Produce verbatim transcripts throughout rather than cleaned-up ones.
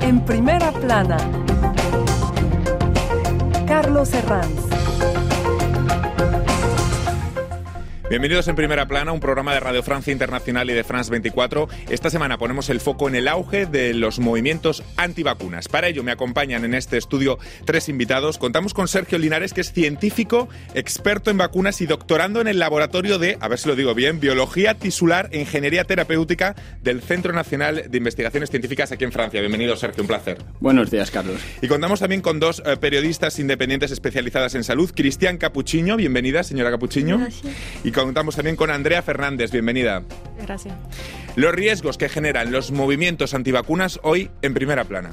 En primera plana, Carlos Herranz. Bienvenidos en Primera Plana, un programa de Radio Francia Internacional y de France veinticuatro. Esta semana ponemos el foco en el auge de los movimientos antivacunas. Para ello me acompañan en este estudio tres invitados. Contamos con Sergio Linares, que es científico, experto en vacunas y doctorando en el laboratorio de, a ver si lo digo bien, Biología Tisular e Ingeniería Terapéutica del Centro Nacional de Investigaciones Científicas aquí en Francia. Bienvenido, Sergio, un placer. Buenos días, Carlos. Y contamos también con dos eh, periodistas independientes especializadas en salud. Cristian Capuchiño, bienvenida, señora Capuchiño. Gracias. Y contamos también con Andrea Fernández, bienvenida. Gracias. Los riesgos que generan los movimientos antivacunas hoy en Primera Plana.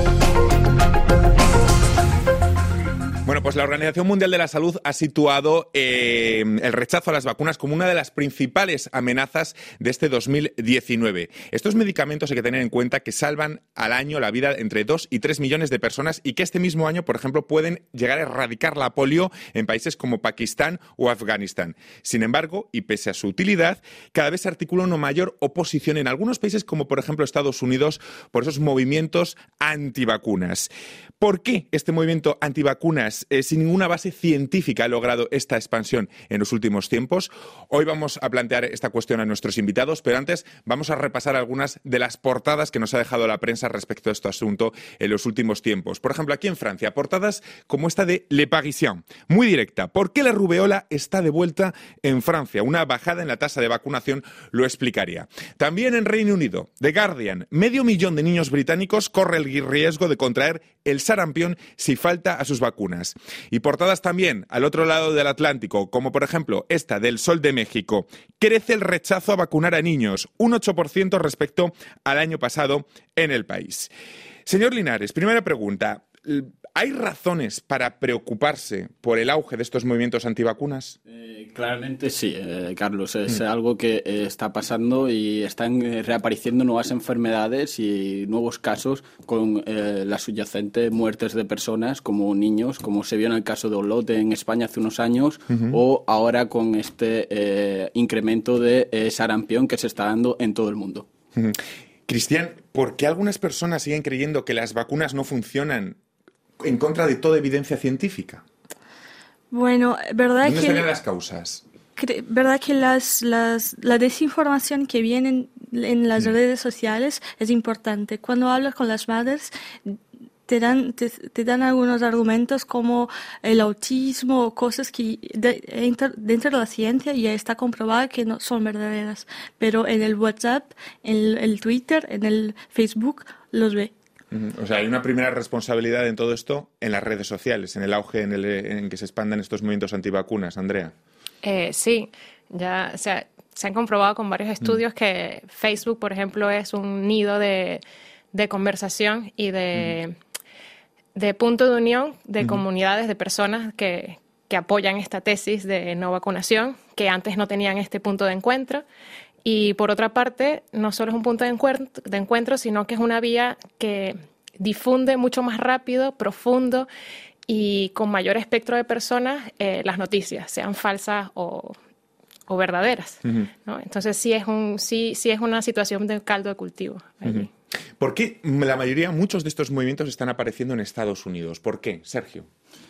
Bueno, pues la Organización Mundial de la Salud ha situado eh, el rechazo a las vacunas como una de las principales amenazas de este dos mil diecinueve. Estos medicamentos hay que tener en cuenta que salvan al año la vida entre dos y tres millones de personas y que este mismo año, por ejemplo, pueden llegar a erradicar la polio en países como Pakistán o Afganistán. Sin embargo, y pese a su utilidad, cada vez se articula una mayor oposición en algunos países como, por ejemplo, Estados Unidos, por esos movimientos antivacunas. ¿Por qué este movimiento antivacunas eh, sin ninguna base científica ha logrado esta expansión en los últimos tiempos? Hoy vamos a plantear esta cuestión a nuestros invitados, pero antes vamos a repasar algunas de las portadas que nos ha dejado la prensa respecto a este asunto en los últimos tiempos. Por ejemplo, aquí en Francia, portadas como esta de Le Parisien, muy directa. ¿Por qué la rubeola está de vuelta en Francia? Una bajada en la tasa de vacunación lo explicaría. También en Reino Unido, The Guardian, medio millón de niños británicos corre el riesgo de contraer el sarampión si falta a sus vacunas. Y portadas también al otro lado del Atlántico, como por ejemplo esta del Sol de México. Crece el rechazo a vacunar a niños, un ocho por ciento respecto al año pasado en el país. Señor Linares, primera pregunta. ¿Hay razones para preocuparse por el auge de estos movimientos antivacunas? Eh, claramente sí, eh, Carlos. Es mm. algo que eh, está pasando y están eh, reapareciendo nuevas enfermedades y nuevos casos con eh, las subyacentes muertes de personas como niños, como se vio en el caso de Olot en España hace unos años, uh-huh. o ahora con este eh, incremento de eh, sarampión que se está dando en todo el mundo. Uh-huh. Cristian, ¿por qué algunas personas siguen creyendo que las vacunas no funcionan en contra de toda evidencia científica? Bueno, verdad ¿Dónde que estarían las causas? Cre- verdad que las, las, la desinformación que viene en, en las mm. redes sociales es importante. Cuando hablas con las madres, te dan, te, te dan algunos argumentos como el autismo o cosas que de, dentro de la ciencia ya está comprobado que no son verdaderas. Pero en el WhatsApp, en el Twitter, en el Facebook, los ve. O sea, hay una primera responsabilidad en todo esto en las redes sociales, en el auge en el en que se expandan estos movimientos antivacunas. Andrea. Eh, sí, ya o sea, se han comprobado con varios estudios mm. que Facebook, por ejemplo, es un nido de, de conversación y de, mm. de punto de unión de mm. comunidades de personas que, que apoyan esta tesis de no vacunación, que antes no tenían este punto de encuentro. Y por otra parte, no solo es un punto de encuentro, de encuentro, sino que es una vía que difunde mucho más rápido, profundo y con mayor espectro de personas eh, las noticias, sean falsas o, o verdaderas, uh-huh. ¿no? Entonces sí es, un, sí, sí es una situación de caldo de cultivo allí. Uh-huh. ¿Por qué la mayoría, muchos de estos movimientos están apareciendo en Estados Unidos? ¿Por qué, Sergio?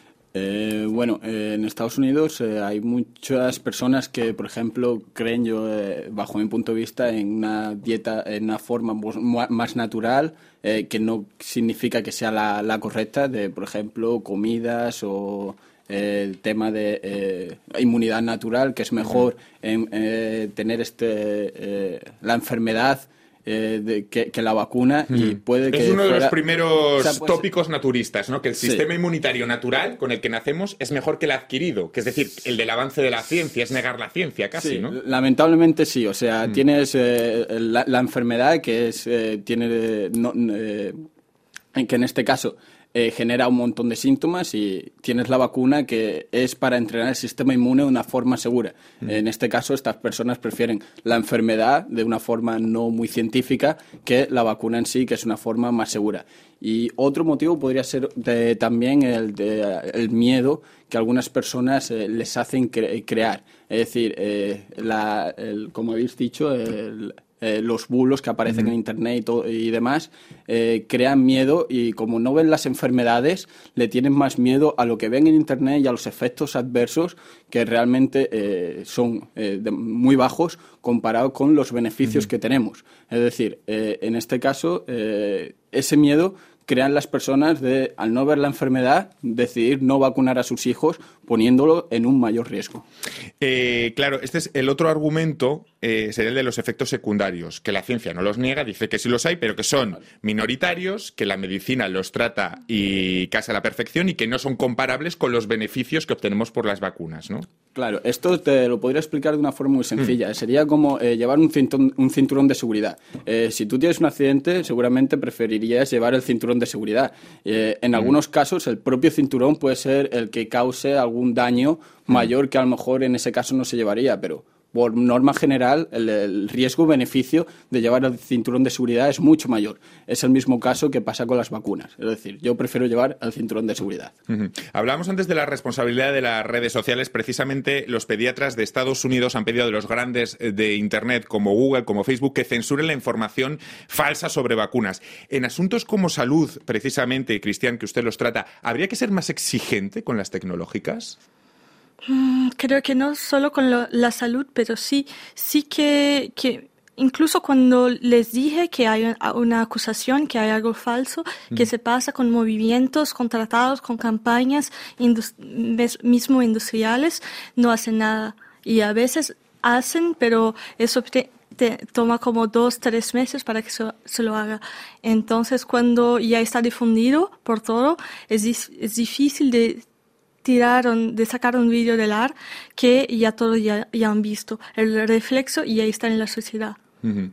Eh, bueno, eh, en Estados Unidos eh, hay muchas personas que, por ejemplo, creen, yo, eh, bajo mi punto de vista, en una dieta, en una forma más natural, eh, que no significa que sea la, la correcta, de, por ejemplo, comidas o eh, el tema de eh, inmunidad natural, que es mejor en, eh, tener este eh, la enfermedad Eh, de, que, que la vacuna mm. y puede que es uno fuera... de los primeros o sea, pues, tópicos naturistas, ¿no? Que el sistema sí. inmunitario natural con el que nacemos es mejor que el adquirido, que es decir, el del avance de la ciencia, es negar la ciencia casi, sí, ¿no? Lamentablemente sí, o sea, mm. tienes eh, la, la enfermedad que es eh, tiene eh, no, eh, que en este caso eh, genera un montón de síntomas y tienes la vacuna que es para entrenar el sistema inmune de una forma segura. Mm. En este caso, estas personas prefieren la enfermedad de una forma no muy científica que la vacuna en sí, que es una forma más segura. Y otro motivo podría ser de, también el, de, el miedo que algunas personas eh, les hacen cre- crear. Es decir, eh, la, el, como habéis dicho, el, eh, los bulos que aparecen uh-huh. en Internet y, todo, y demás eh, crean miedo, y como no ven las enfermedades, le tienen más miedo a lo que ven en Internet y a los efectos adversos, que realmente eh, son eh, de, muy bajos comparado con los beneficios uh-huh. que tenemos. Es decir, eh, en este caso, eh, ese miedo crean las personas de, al no ver la enfermedad, decidir no vacunar a sus hijos, poniéndolo en un mayor riesgo. Eh, claro, este es el otro argumento, eh, sería el de los efectos secundarios, que la ciencia no los niega, dice que sí los hay, pero que son minoritarios, que la medicina los trata y casa a la perfección y que no son comparables con los beneficios que obtenemos por las vacunas, ¿no? Claro, esto te lo podría explicar de una forma muy sencilla. Mm. Sería como eh, llevar un cinturón, un cinturón de seguridad. Eh, si tú tienes un accidente, seguramente preferirías llevar el cinturón de seguridad. Eh, en mm. algunos casos, el propio cinturón puede ser el que cause algún daño mayor mm. que a lo mejor en ese caso no se llevaría, pero por norma general, el, el riesgo-beneficio de llevar el cinturón de seguridad es mucho mayor. Es el mismo caso que pasa con las vacunas. Es decir, yo prefiero llevar el cinturón de seguridad. Uh-huh. Hablábamos antes de la responsabilidad de las redes sociales. Precisamente los pediatras de Estados Unidos han pedido a los grandes de Internet, como Google, como Facebook, que censuren la información falsa sobre vacunas. En asuntos como salud, precisamente, Cristian, que usted los trata, ¿habría que ser más exigente con las tecnológicas? Creo que no solo con lo, la salud, pero sí, sí que, que incluso cuando les dije que hay una acusación, que hay algo falso, mm. que se pasa con movimientos contratados, con campañas indust- mismo industriales, no hacen nada. Y a veces hacen, pero eso te, te toma como dos, tres meses para que se, se lo haga. Entonces, cuando ya está difundido por todo, es, es difícil de tiraron, de sacar un vídeo del ar que ya todos ya, ya han visto. El reflexo y ahí está en la sociedad. Uh-huh.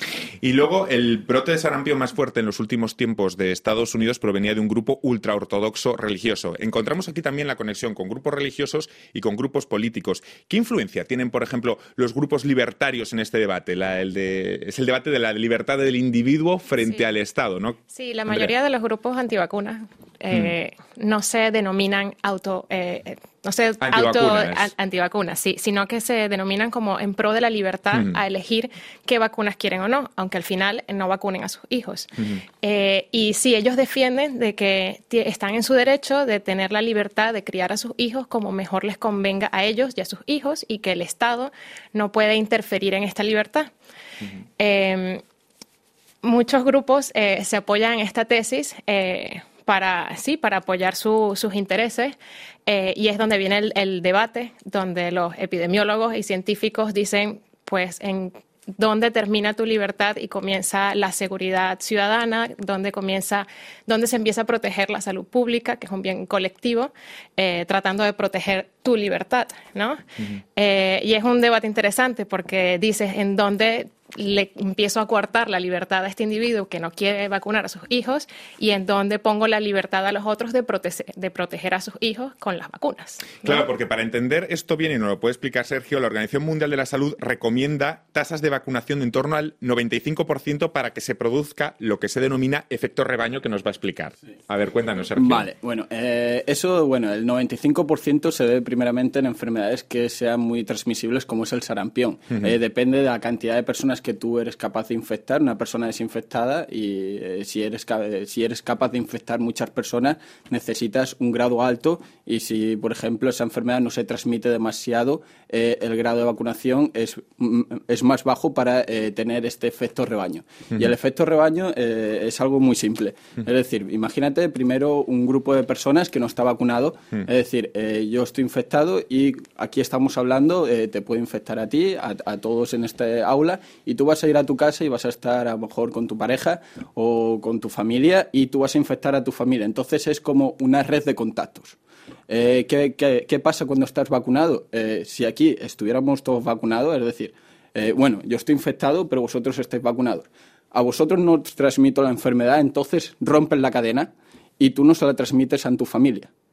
Y luego el brote de sarampión más fuerte en los últimos tiempos de Estados Unidos provenía de un grupo ultraortodoxo religioso. Encontramos aquí también la conexión con grupos religiosos y con grupos políticos. ¿Qué influencia tienen, por ejemplo, los grupos libertarios en este debate? La, el de, es el debate de la libertad del individuo frente sí. al Estado, ¿no? Sí, la mayoría Andrea. de los grupos antivacunas eh, mm. no se denominan auto... Eh, no sé, antivacunas. auto a, antivacunas, sí, sino que se denominan como en pro de la libertad uh-huh. a elegir qué vacunas quieren o no, aunque al final no vacunen a sus hijos. Uh-huh. Eh, y sí, ellos defienden de que t- están en su derecho de tener la libertad de criar a sus hijos como mejor les convenga a ellos y a sus hijos, y que el Estado no puede interferir en esta libertad. Uh-huh. Eh, muchos grupos eh, se apoyan en esta tesis eh, para, sí, para apoyar su, sus intereses, eh, y es donde viene el, el debate, donde los epidemiólogos y científicos dicen, pues, en dónde termina tu libertad y comienza la seguridad ciudadana, dónde comienza, dónde se empieza a proteger la salud pública, que es un bien colectivo, eh, tratando de proteger tu libertad, ¿no? Uh-huh. Eh, y es un debate interesante porque dices en dónde le empiezo a coartar la libertad a este individuo que no quiere vacunar a sus hijos, y en dónde pongo la libertad a los otros de, prote- de proteger a sus hijos con las vacunas, ¿no? Claro, porque para entender esto bien, y nos lo puede explicar Sergio, la Organización Mundial de la Salud recomienda tasas de vacunación de en torno al noventa y cinco por ciento para que se produzca lo que se denomina efecto rebaño, que nos va a explicar. Sí. A ver, cuéntanos, Sergio. Vale, bueno, eh, eso, bueno, el noventa y cinco por ciento se debe primeramente en enfermedades que sean muy transmisibles, como es el sarampión. Uh-huh. Eh, depende de la cantidad de personas que tú eres capaz de infectar. Una persona desinfectada, y eh, si eres si eres capaz de infectar muchas personas, necesitas un grado alto, y si, por ejemplo, esa enfermedad no se transmite demasiado, eh, el grado de vacunación es, es más bajo para eh, tener este efecto rebaño. Uh-huh. Y el efecto rebaño eh, es algo muy simple. Uh-huh. Es decir, imagínate primero un grupo de personas que no está vacunado. Uh-huh. Es decir, eh, yo estoy infectado y aquí estamos hablando, eh, te puede infectar a ti, a, a todos en este aula, y tú vas a ir a tu casa y vas a estar a lo mejor con tu pareja o con tu familia, y tú vas a infectar a tu familia. Entonces es como una red de contactos. Eh, ¿qué, qué, ¿Qué pasa cuando estás vacunado? Eh, si aquí estuviéramos todos vacunados, es decir, eh, bueno, yo estoy infectado, pero vosotros estáis vacunados. A vosotros no os transmito la enfermedad, entonces rompes la cadena y tú no se la transmites a tu familia.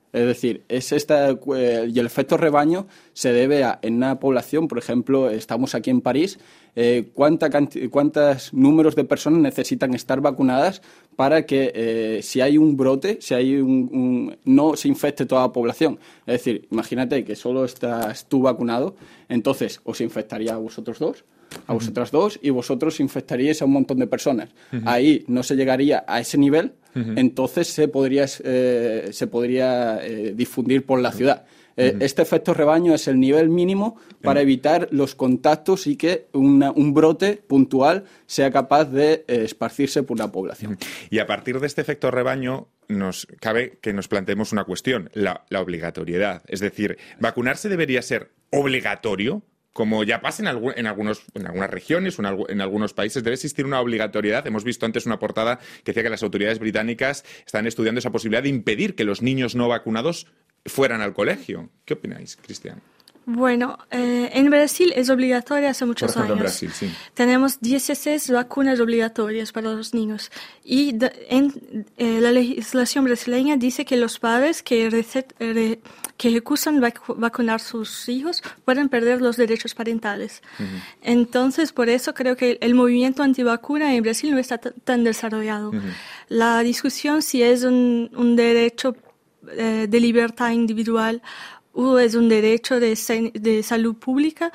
Es decir, es esta, eh, y el efecto rebaño se debe a, en una población, por ejemplo, estamos aquí en París, eh, cuánta canti- cuántos números de personas necesitan estar vacunadas para que eh, si hay un brote, si hay un, un, no se infecte toda la población. Es decir, imagínate que solo estás tú vacunado, entonces os infectaría a vosotros dos, a vosotras dos, y vosotros infectaríais a un montón de personas. Uh-huh. Ahí no se llegaría a ese nivel, uh-huh. entonces se podría, eh, se podría eh, difundir por la ciudad. Eh, uh-huh. Este efecto rebaño es el nivel mínimo para evitar los contactos y que una, un brote puntual sea capaz de eh, esparcirse por la población. Uh-huh. Y a partir de este efecto rebaño nos cabe que nos planteemos una cuestión, la, la obligatoriedad. Es decir, ¿vacunarse debería ser obligatorio? Como ya pasa en, algún, en, algunos, en algunas regiones o en, algo, en algunos países, debe existir una obligatoriedad. Hemos visto antes una portada que decía que las autoridades británicas están estudiando esa posibilidad de impedir que los niños no vacunados fueran al colegio. ¿Qué opináis, Cristian? Bueno, eh, en Brasil es obligatoria hace muchos Por ejemplo, años. en Brasil, sí. Tenemos dieciséis vacunas obligatorias para los niños. Y de, en eh, la legislación brasileña dice que los padres que, recet, re, que recusan vac- vacunar a sus hijos pueden perder los derechos parentales. Uh-huh. Entonces, por eso creo que el movimiento antivacuna en Brasil no está t- tan desarrollado. Uh-huh. La discusión si es un, un derecho eh, de libertad individual o es un derecho de, de salud pública,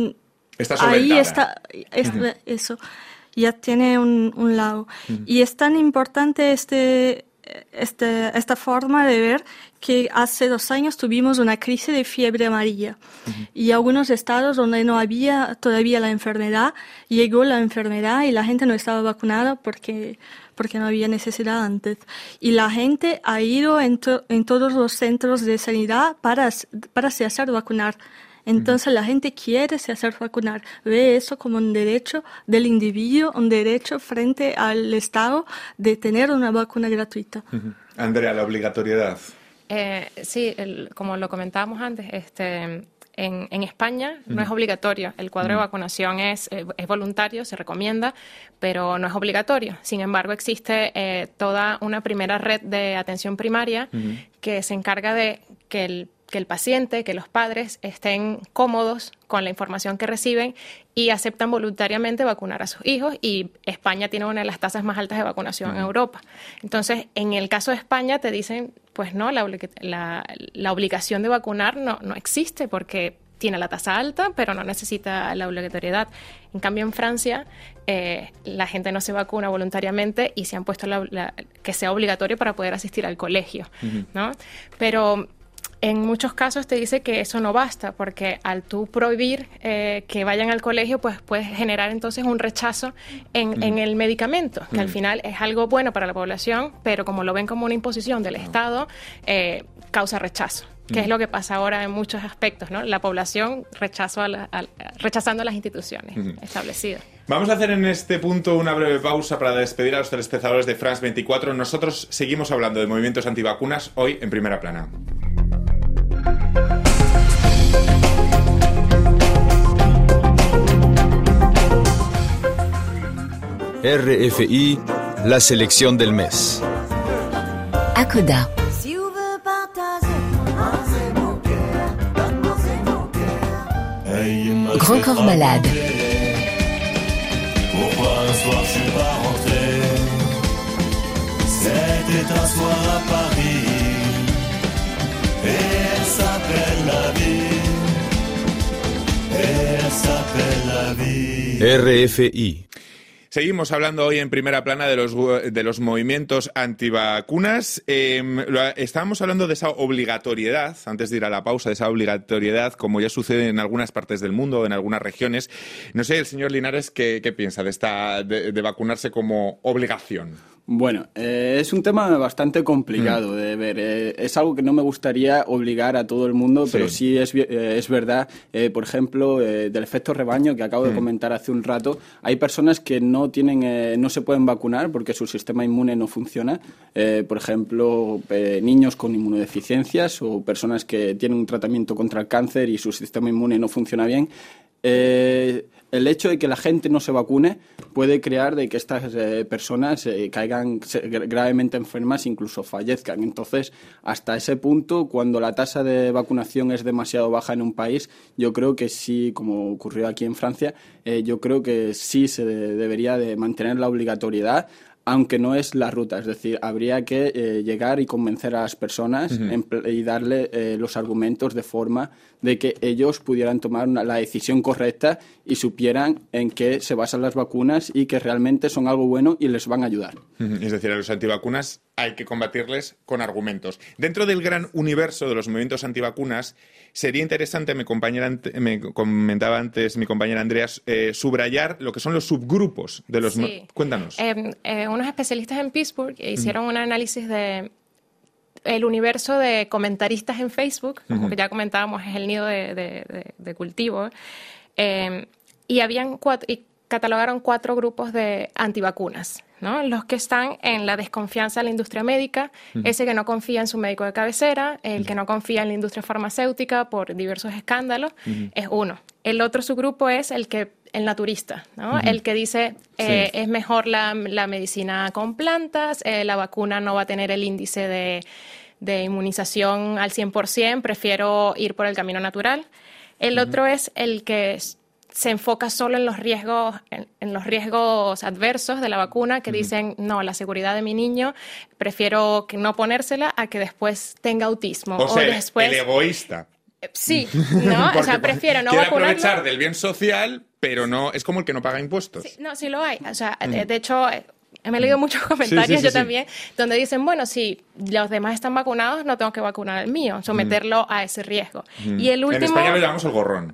está ahí está, es, uh-huh. eso, ya tiene un, un lado. Uh-huh. Y es tan importante este, este, esta forma de ver que hace dos años tuvimos una crisis de fiebre amarilla. Uh-huh. Y algunos estados donde no había todavía la enfermedad, llegó la enfermedad y la gente no estaba vacunada porque... porque no había necesidad antes. Y la gente ha ido en, to- en todos los centros de sanidad para, para se hacer vacunar. Entonces uh-huh. la gente quiere se hacer vacunar. Ve eso como un derecho del individuo, un derecho frente al Estado de tener una vacuna gratuita. Uh-huh. Andrea, la obligatoriedad. Eh, sí, el, como lo comentábamos antes, este... En, en España no es obligatorio. El cuadro de vacunación es, eh, es voluntario, se recomienda, pero no es obligatorio. Sin embargo, existe eh, toda una primera red de atención primaria uh-huh. que se encarga de que el, que el paciente, que los padres estén cómodos con la información que reciben y aceptan voluntariamente vacunar a sus hijos. Y España tiene una de las tasas más altas de vacunación uh-huh. en Europa. Entonces, en el caso de España te dicen... pues no, la, la, la obligación de vacunar no, no existe porque tiene la tasa alta, pero no necesita la obligatoriedad. En cambio, en Francia, eh, la gente no se vacuna voluntariamente y se han puesto la, la, que sea obligatorio para poder asistir al colegio, uh-huh. ¿no? Pero en muchos casos te dice que eso no basta, porque al tú prohibir eh, que vayan al colegio, pues puedes generar entonces un rechazo en, mm. en el medicamento, que mm. al final es algo bueno para la población, pero como lo ven como una imposición del Estado, eh, causa rechazo, que mm. es lo que pasa ahora en muchos aspectos, ¿no? La población rechazo a la, a, rechazando a las instituciones mm. establecidas. Vamos a hacer en este punto una breve pausa para despedir a los telespectadores de France veinticuatro. Nosotros seguimos hablando de movimientos antivacunas hoy en Primera Plana. R F I, la selección del mes. Acoda. Grand Corps Malade. Pourquoi un soir je suis pas rentré? C'était un soir à Paris et elle s'appelle la vie. Et elle s'appelle la vie. R F I. Seguimos hablando hoy en Primera Plana de los, de los movimientos antivacunas. Eh, estábamos hablando de esa obligatoriedad, antes de ir a la pausa, de esa obligatoriedad, como ya sucede en algunas partes del mundo, en algunas regiones. No sé, el señor Linares, ¿qué, qué piensa de, esta, de, de vacunarse como obligación? Bueno, eh, es un tema bastante complicado mm. de ver. Eh, es algo que no me gustaría obligar a todo el mundo, sí. pero sí es, eh, es verdad. Eh, por ejemplo, eh, del efecto rebaño que acabo mm. de comentar hace un rato, hay personas que no tienen, eh, no se pueden vacunar porque su sistema inmune no funciona. Eh, por ejemplo, eh, niños con inmunodeficiencias o personas que tienen un tratamiento contra el cáncer y su sistema inmune no funciona bien. Eh, el hecho de que la gente no se vacune puede crear de que estas eh, personas eh, caigan gravemente enfermas, incluso fallezcan. Entonces, hasta ese punto, cuando la tasa de vacunación es demasiado baja en un país, yo creo que sí, como ocurrió aquí en Francia, eh, yo creo que sí se de, debería de mantener la obligatoriedad, aunque no es la ruta. Es decir, habría que eh, llegar y convencer a las personas uh-huh. en, y darle eh, los argumentos de forma de que ellos pudieran tomar una, la decisión correcta y supieran en qué se basan las vacunas y que realmente son algo bueno y les van a ayudar. Uh-huh. Es decir, a los antivacunas hay que combatirles con argumentos. Dentro del gran universo de los movimientos antivacunas, sería interesante, mi compañera, me comentaba antes mi compañera Andreas, eh, subrayar lo que son los subgrupos de los... Sí. Cuéntanos. Eh, eh, unos especialistas en Pittsburgh hicieron uh-huh. un análisis de el universo de comentaristas en Facebook, uh-huh. como que ya comentábamos, es el nido de, de, de, de cultivo, eh, y habían cuatro, y catalogaron cuatro grupos de antivacunas, ¿no? Los que están en la desconfianza de la industria médica, uh-huh. ese que no confía en su médico de cabecera, el uh-huh. que no confía en la industria farmacéutica por diversos escándalos, uh-huh. es uno. El otro subgrupo es el que el naturista, ¿no? Uh-huh. El que dice eh, sí. es mejor la, la medicina con plantas, eh, la vacuna no va a tener el índice de, de inmunización al cien por ciento, prefiero ir por el camino natural. El uh-huh. otro es el que se enfoca solo en los riesgos, en, en los riesgos adversos de la vacuna, que uh-huh. dicen, no, la seguridad de mi niño, prefiero que no ponérsela a que después tenga autismo. O sea, o después, el egoísta. Sí, ¿no? O sea, prefiero no quiere vacunarlo. aprovechar del bien social, pero no es como el que no paga impuestos. Sí, no, sí lo hay. O sea, mm. de, de hecho, me he leído muchos comentarios, sí, sí, sí, yo sí. también, donde dicen, bueno, si los demás están vacunados, no tengo que vacunar el mío, someterlo mm. a ese riesgo. Mm. Y el último... En España lo llamamos el gorrón.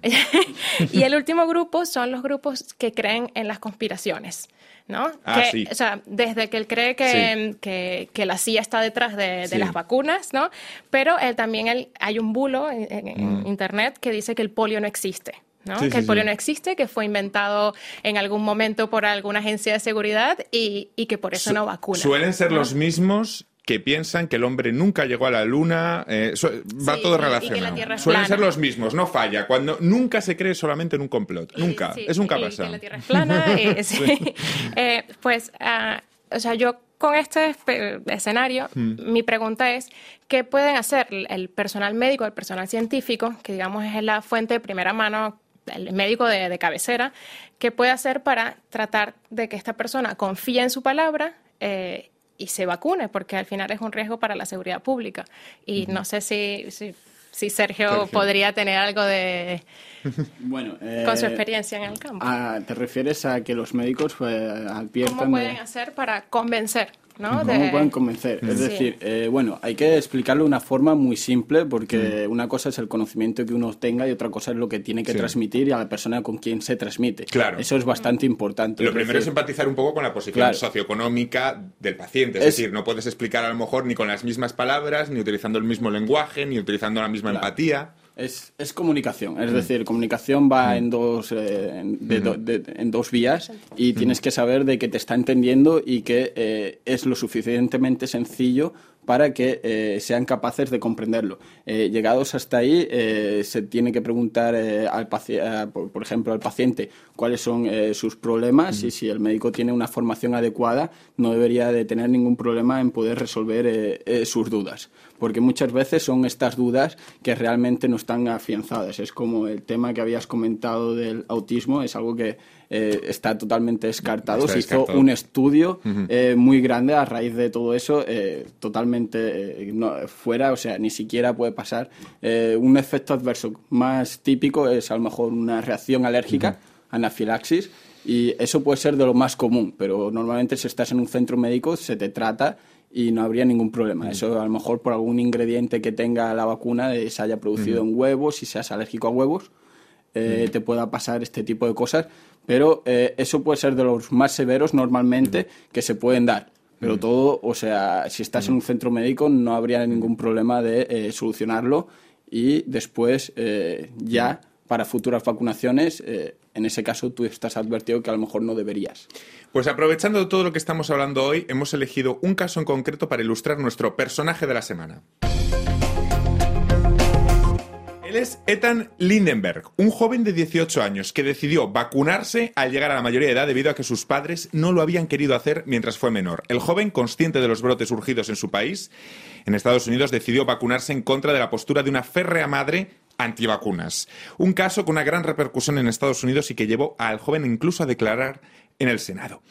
Y el último grupo son los grupos que creen en las conspiraciones, ¿no? Ah, que, sí. O sea, desde que él cree que, sí. que, que la C I A está detrás de, de sí. las vacunas, ¿no? Pero él también él, hay un bulo en, en mm. internet que dice que el polio no existe. ¿no? Sí, que sí, el polio sí. no existe, que fue inventado en algún momento por alguna agencia de seguridad y, y que por eso Su- no vacuna. Suelen ser ¿no? los mismos que piensan que el hombre nunca llegó a la luna, eh, so, va sí, todo relacionado. Suelen plana. ser los mismos, no falla. Cuando nunca se cree solamente en un complot, nunca. Sí, es un pasa. Que la Tierra es plana. eh, sí. sí. eh, pues, uh, o sea, yo con este escenario, hmm. mi pregunta es, ¿qué pueden hacer el personal médico, el personal científico, que digamos es la fuente de primera mano, el médico de, de cabecera, qué puede hacer para tratar de que esta persona confíe en su palabra eh, y se vacune? Porque al final es un riesgo para la seguridad pública. Y uh-huh. no sé si, si, si Sergio, Sergio podría tener algo de... Bueno, eh, con su experiencia en el campo. A, ¿Te refieres a que los médicos eh, adviertan... ¿Cómo pueden de... hacer para convencer? ¿no? ¿Cómo de... pueden convencer? Es sí. decir, eh, bueno, hay que explicarlo de una forma muy simple porque mm. una cosa es el conocimiento que uno tenga y otra cosa es lo que tiene que sí. transmitir y a la persona con quien se transmite. Claro. Eso es bastante importante. Lo es primero decir, es empatizar un poco con la posición claro. socioeconómica del paciente. Es, es decir, no puedes explicar a lo mejor ni con las mismas palabras, ni utilizando el mismo lenguaje, ni utilizando la misma claro. empatía. Es, es comunicación, es mm. decir, comunicación va mm. en dos eh, en, de, mm. do, de, en dos vías y mm. tienes que saber de que te está entendiendo y que eh, es lo suficientemente sencillo para que eh, sean capaces de comprenderlo. Eh, llegados hasta ahí, eh, se tiene que preguntar eh, al paci- por, por ejemplo al paciente cuáles son eh, sus problemas mm. y si el médico tiene una formación adecuada no debería de tener ningún problema en poder resolver eh, eh, sus dudas, porque muchas veces son estas dudas que realmente no están afianzadas. Es como el tema que habías comentado del autismo, es algo que eh, está totalmente descartado. Está Se hizo descartado. un estudio uh-huh. eh, muy grande a raíz de todo eso, eh, totalmente eh, no, fuera, o sea, ni siquiera puede pasar. Eh, un efecto adverso más típico es a lo mejor una reacción alérgica, uh-huh. anafilaxis, y eso puede ser de lo más común, pero normalmente si estás en un centro médico se te trata y no habría ningún problema. Eso a lo mejor por algún ingrediente que tenga la vacuna eh, se haya producido uh-huh. en huevos, si seas alérgico a huevos, eh, uh-huh. te pueda pasar este tipo de cosas, pero eh, eso puede ser de los más severos normalmente uh-huh. que se pueden dar. Pero uh-huh. todo, o sea, si estás uh-huh. en un centro médico no habría ningún problema de eh, solucionarlo y después eh, ya para futuras vacunaciones, eh, en ese caso tú estás advertido que a lo mejor no deberías. Pues aprovechando todo lo que estamos hablando hoy, hemos elegido un caso en concreto para ilustrar nuestro personaje de la semana. Él es Ethan Lindenberg, un joven de dieciocho años que decidió vacunarse al llegar a la mayoría de edad debido a que sus padres no lo habían querido hacer mientras fue menor. El joven, consciente de los brotes surgidos en su país, en Estados Unidos, decidió vacunarse en contra de la postura de una férrea madre antivacunas. Un caso con una gran repercusión en Estados Unidos y que llevó al joven incluso a declarar en el Senado.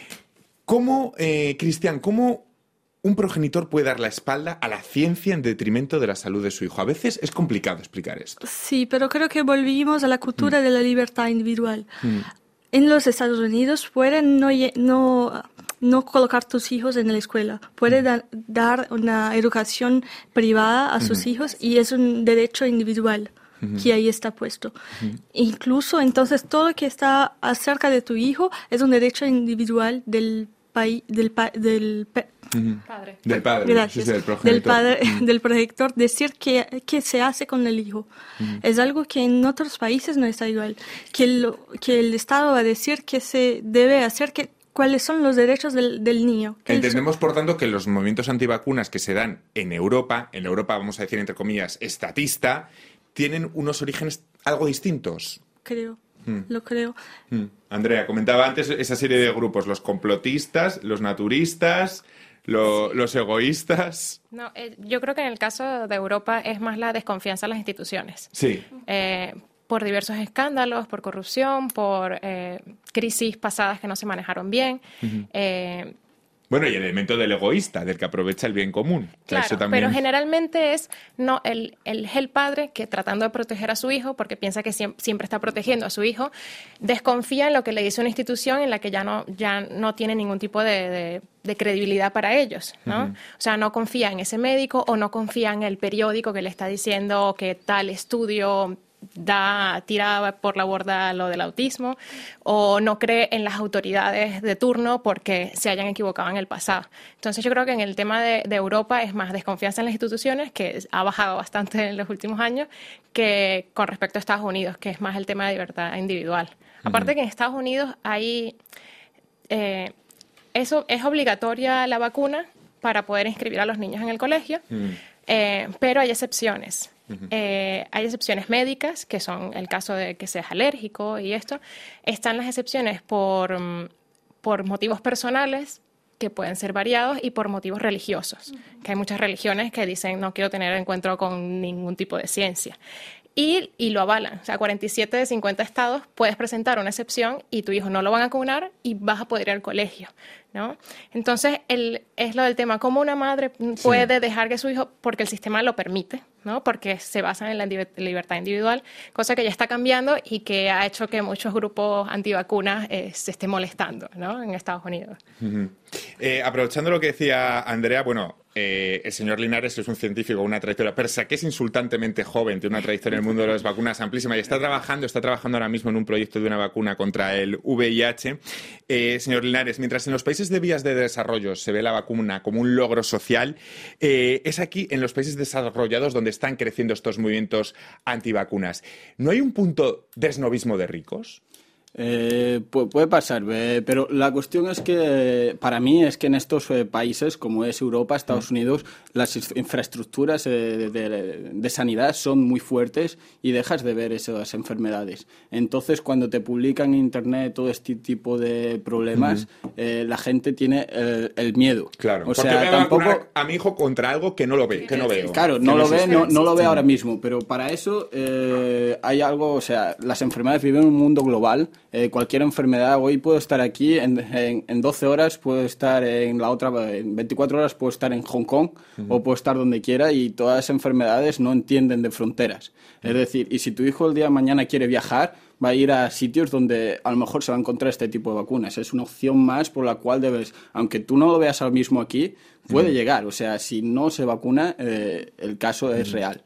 ¿Cómo, eh, Cristian, cómo un progenitor puede dar la espalda a la ciencia en detrimento de la salud de su hijo? A veces es complicado explicar esto. Sí, pero creo que volvimos a la cultura Mm. de la libertad individual. Mm. En los Estados Unidos pueden no, lle- no, no colocar tus hijos en la escuela, pueden da- dar una educación privada a sus Ujú. hijos y es un derecho individual Ujú. que ahí está puesto. Ujú. Incluso entonces todo lo que está acerca de tu hijo es un derecho individual del país, del, pa- del pe- Ujú. Padre. Del padre, Gracias. sí, sí, del del progenitor. padre, Mm. del protector, decir qué, qué se hace con el hijo. Mm. Es algo que en otros países no está igual. Que, lo- que el Estado va a decir qué se debe hacer, que, cuáles son los derechos del, del niño. Que él- Entendemos, por tanto, que los movimientos antivacunas que se dan en Europa, en Europa, vamos a decir, entre comillas, estatista, tienen unos orígenes algo distintos. Creo, Mm. lo creo. Mm. Andrea, comentaba antes esa serie de grupos, los complotistas, los naturistas, lo- los egoístas. No, eh, yo creo que en el caso de Europa es más la desconfianza en las instituciones. Sí. Eh, por diversos escándalos, por corrupción, por eh, crisis pasadas que no se manejaron bien. Ujú. Eh, Bueno, y el elemento del egoísta, del que aprovecha el bien común. Que Claro, eso también... pero generalmente es no el, el, el padre que tratando de proteger a su hijo, porque piensa que siempre, siempre está protegiendo a su hijo, desconfía en lo que le dice una institución en la que ya no, ya no tiene ningún tipo de, de, de credibilidad para ellos, ¿no? Ujú. O sea, no confía en ese médico o no confía en el periódico que le está diciendo que tal estudio da tira por la borda lo del autismo, o no cree en las autoridades de turno porque se hayan equivocado en el pasado. Entonces yo creo que en el tema de, de Europa es más desconfianza en las instituciones, que ha bajado bastante en los últimos años, que con respecto a Estados Unidos, que es más el tema de libertad individual. Aparte que en Estados Unidos hay eh, eso es obligatoria la vacuna para poder inscribir a los niños en el colegio, eh, pero hay excepciones. Ujú. Eh, hay excepciones médicas, que son el caso de que seas alérgico y esto. Están las excepciones por, mm, por motivos personales, que pueden ser variados, y por motivos religiosos, que hay muchas religiones que dicen no quiero tener encuentro con ningún tipo de ciencia. Y, y lo avalan. O sea, cuarenta y siete de cincuenta estados puedes presentar una excepción y tu hijo no lo van a vacunar y vas a poder ir al colegio, ¿no? Entonces, el, es lo del tema, cómo una madre puede dejar que su hijo, porque el sistema lo permite, ¿no? Porque se basan en la liber- libertad individual, cosa que ya está cambiando y que ha hecho que muchos grupos antivacunas eh, se estén molestando, ¿no? En Estados Unidos. Ujú. Eh, aprovechando lo que decía Andrea, bueno, eh, el señor Linares es un científico con una trayectoria, pese a que es insultantemente joven, tiene una trayectoria en el mundo de las vacunas amplísima y está trabajando, está trabajando ahora mismo en un proyecto de una vacuna contra el V I H. Eh, señor Linares, mientras en los países de vías de desarrollo se ve la vacuna como un logro social, eh, es aquí en los países desarrollados donde están creciendo estos movimientos antivacunas. ¿No hay un punto de esnovismo de ricos? Eh, pu- puede pasar, eh, pero la cuestión es que eh, para mí es que en estos eh, países como es Europa, Estados Unidos, las is- infraestructuras eh, de, de- de sanidad son muy fuertes y dejas de ver esas enfermedades. Entonces, cuando te publican en internet todo este tipo de problemas, eh, la gente tiene el, el miedo. Claro, o porque sea, voy a tampoco vacunar a mi hijo contra algo que no lo ve, que no veo. Claro, Que no lo ve, existe. no, no lo ve ahora mismo, pero para eso eh, hay algo, o sea, las enfermedades viven en un mundo global. Eh, cualquier enfermedad, hoy puedo estar aquí, en, en, en doce horas puedo estar en la otra, en veinticuatro horas puedo estar en Hong Kong Ujú. o puedo estar donde quiera, y todas las enfermedades no entienden de fronteras. Es decir, y si tu hijo el día de mañana quiere viajar, va a ir a sitios donde a lo mejor se va a encontrar este tipo de vacunas. Es una opción más por la cual debes, aunque tú no lo veas ahora mismo aquí, puede Ujú. llegar. O sea, si no se vacuna, eh, el caso es real.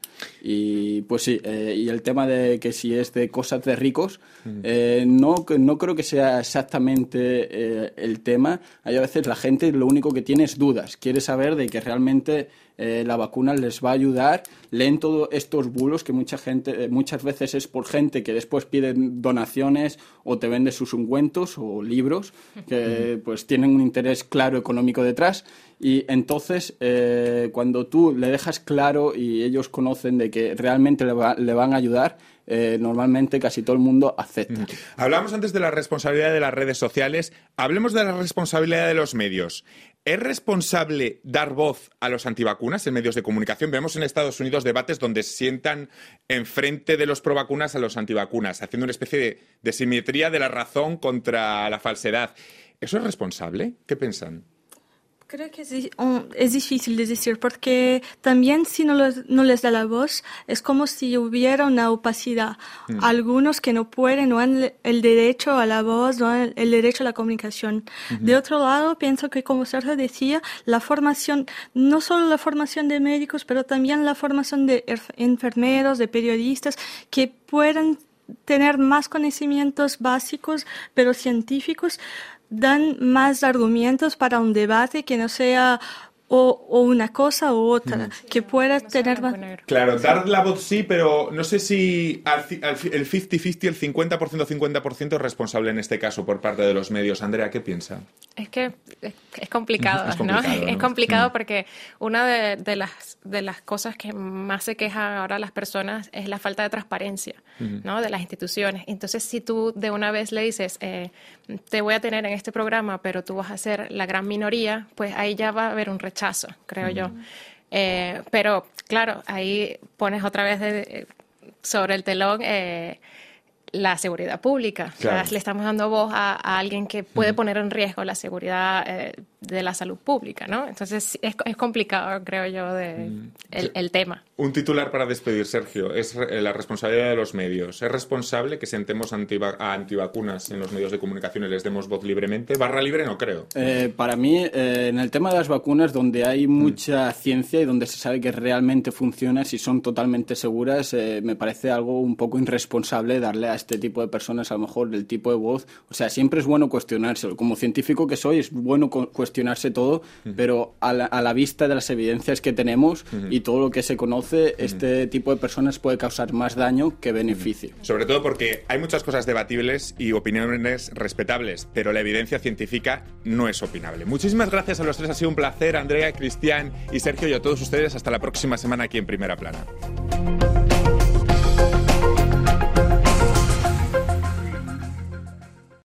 Y pues sí, eh, y el tema de que si es de cosas de ricos, eh, no, no creo que sea exactamente eh, el tema. Hay a veces la gente lo único que tiene es dudas. Quiere saber de que realmente eh, la vacuna les va a ayudar. Leen todos estos bulos que mucha gente, eh, muchas veces es por gente que después piden donaciones o te vende sus ungüentos o libros que pues tienen un interés claro económico detrás. Y entonces, eh, cuando tú le dejas claro y ellos conocen de que realmente le, va, le van a ayudar, eh, normalmente casi todo el mundo acepta. Mm. Hablábamos antes de la responsabilidad de las redes sociales. Hablemos de la responsabilidad de los medios. ¿Es responsable dar voz a los antivacunas en medios de comunicación? Vemos en Estados Unidos debates donde sientan enfrente de los provacunas a los antivacunas, haciendo una especie de, de simetría de la razón contra la falsedad. ¿Eso es responsable? ¿Qué piensan? Creo que es, es difícil de decir, porque también si no, los, no les da la voz, es como si hubiera una opacidad. Mm. Algunos que no pueden, no han el derecho a la voz, no han el derecho a la comunicación. Uh-huh. De otro lado, pienso que, como Sergio decía, la formación, no solo la formación de médicos, pero también la formación de enfermeros, de periodistas, que puedan tener más conocimientos básicos, pero científicos, dan más argumentos para un debate que no sea o, o una cosa u otra, mm. que pueda no tener más... Claro, dar la voz sí, pero no sé si al, al, el cincuenta cincuenta, el cincuenta por ciento, cincuenta por ciento es responsable en este caso por parte de los medios. Andrea, ¿qué piensa? Es que es, es complicado, es complicado, ¿no? ¿no? Es complicado mm. porque una de, de, las, de las cosas que más se quejan ahora las personas es la falta de transparencia, mm. ¿no? De las instituciones. Entonces, si tú de una vez le dices, eh, te voy a tener en este programa, pero tú vas a ser la gran minoría, pues ahí ya va a haber un rechazo, creo mm. yo. Eh, pero, claro, ahí pones otra vez de, de, sobre el telón eh, la seguridad pública. Claro. O sea, le estamos dando voz a, a alguien que puede mm. poner en riesgo la seguridad eh, de la salud pública, ¿no? Entonces, es, es complicado, creo yo, de, mm. el, el tema. Un titular para despedir, Sergio, es la responsabilidad de los medios. ¿Es responsable que sentemos antiva- a antivacunas en los medios de comunicación y les demos voz libremente? Barra libre no creo. Eh, para mí, eh, en el tema de las vacunas, donde hay mucha mm. ciencia y donde se sabe que realmente funcionan, si son totalmente seguras, eh, me parece algo un poco irresponsable darle a este tipo de personas a lo mejor el tipo de voz. O sea, siempre es bueno cuestionárselo. Como científico que soy, es bueno cuestionarse todo, mm. pero a la, a la vista de las evidencias que tenemos mm. y todo lo que se conoce, mm. este tipo de personas puede causar más daño que beneficio. Mm. Sobre todo porque hay muchas cosas debatibles y opiniones respetables, pero la evidencia científica no es opinable. Muchísimas gracias a los tres, ha sido un placer, Andrea, Cristian y Sergio, y a todos ustedes. Hasta la próxima semana aquí en Primera Plana.